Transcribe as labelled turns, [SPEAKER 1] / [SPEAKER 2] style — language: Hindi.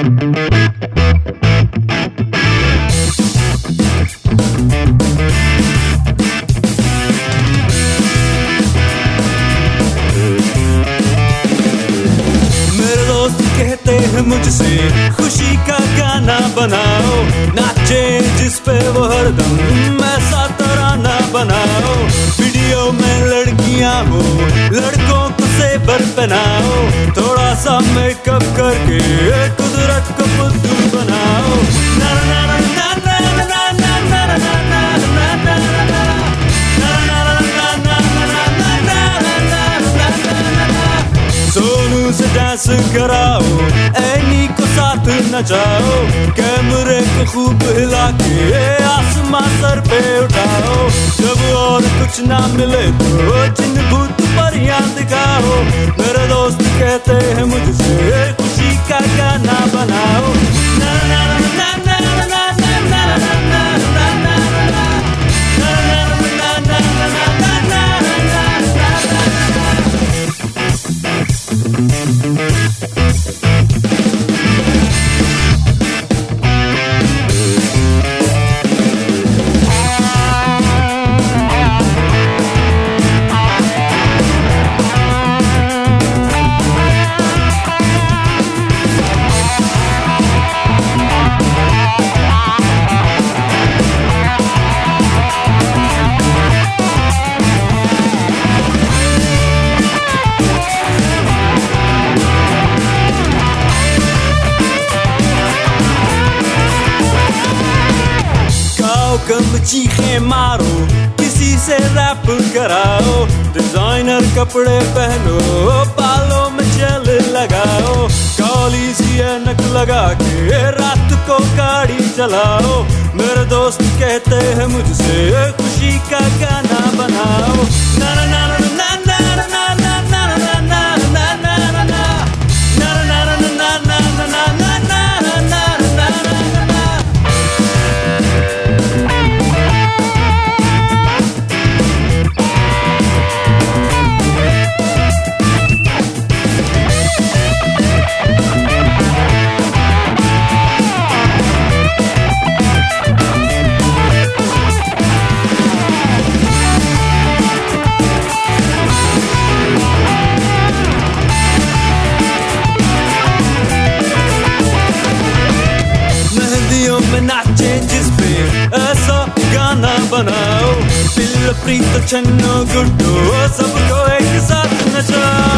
[SPEAKER 1] कहते हैं मुझसे खुशी का गाना बनाओ, नाचे जिस पे वो हरदम ऐसा तराना बनाओ। वीडियो में लड़कियां हो, लड़कों को सेबर पहनाओ, थोड़ा सा मेकअप करके कुदरत को बुद्धू बनाओ। ना ना ना ना ना ना ना ना ना ना ना ना ना सोनू से डांस कराओ, एनी को साथ नचाओ, कैमरे को खूब हिला के आसमां सर पे उठाओ। जब और कुछ ना मिले तो जिन भूत परियां दिखाओ। मेरे दोस्त कहते हैं मुझसे खुशी का गाना बनाओ। ना ना ना ना ना ना ना ना ना ना कम चीखें मारो, किसी से रैप कराओ, डिजाइनर कपड़े पहनो, बालों में जेल लगाओ, काली सी ऐनक लगा के रात को गाड़ी चलाओ। मेरे दोस्त कहते हैं मुझसे खुशी का गाना बनाओ। ना ना ना ना ना ना ना ना ना ना ना ना ना नाचे जिस पे ऐसा गाना बनाओ, पिल्ल प्रीत छन्नो गुड्डो सबको एक साथ नचाओ।